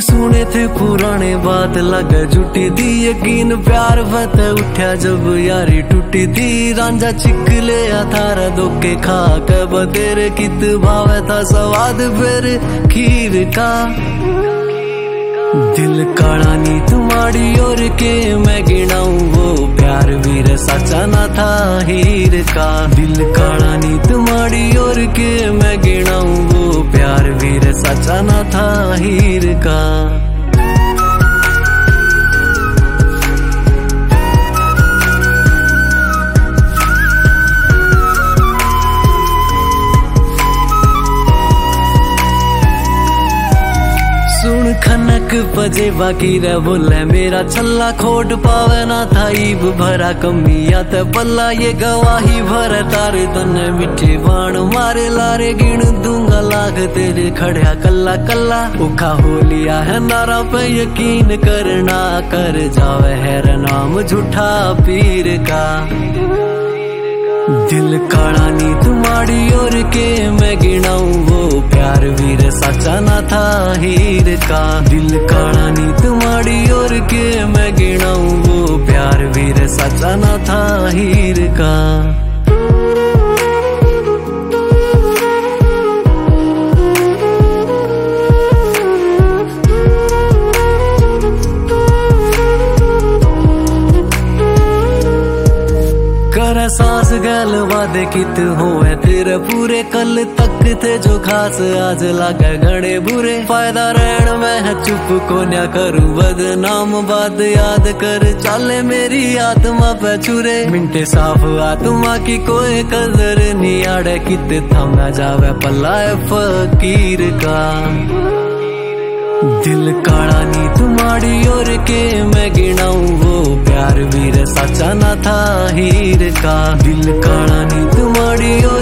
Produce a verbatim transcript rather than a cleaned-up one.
सुने थे पुराने बात लगे झूठी दी यकीन प्यार बत उठा जब यारी टूटी थी रांझा चिकले थारा धोखे खा के बतेरे कित भावे था स्वाद फिर खीर का दिल काला नी तुम्हारी और के मैं गिनाऊं वो प्यार वीर सच्चा ना था हीर का दिल काला नी तुम्हारी और के मैं गिनाऊं वो प्यार वीर सच्चा ना था हीर का। सुन खनक बजे बाकी रे बोले मेरा छल्ला खोट पावे ना था ईब भरा कमिया ते पल्ला ये गवाही भरे तारे तने मिठे बाण मारे लारे गिन दूंगा लाख तेरे खड़िया कल्ला कल्ला उखा हो लिया है नारा पे यकीन करना कर जावे है नाम झूठा पीर का दिल काला नी तुम्हारी और के मैं गिनाऊं वो प्यार वीर सच्चा ना था हीर का दिल काला नी तुम्हारी और के मैं गिनाऊं वो प्यार वीर सच्चा ना था हीर का। करे सांस गैल वादे कित होए तेरे पूरे कल तक थे जो खास आज लागे घड़े बुरे फायदा रहन में है चुप को न्या करूं बदनाम बात याद कर चाले मेरी आत्मा पे छुरे मिनटे साफ आत्मा की कोई कदर नहीं आड़े कित थमा जावे पल्ला फकीर का दिल काला नी तुम्हारी और के मैं गिनाऊं वो प्यार वीर सच्चा ना था हीर का दिल काला नी तुम्हारी और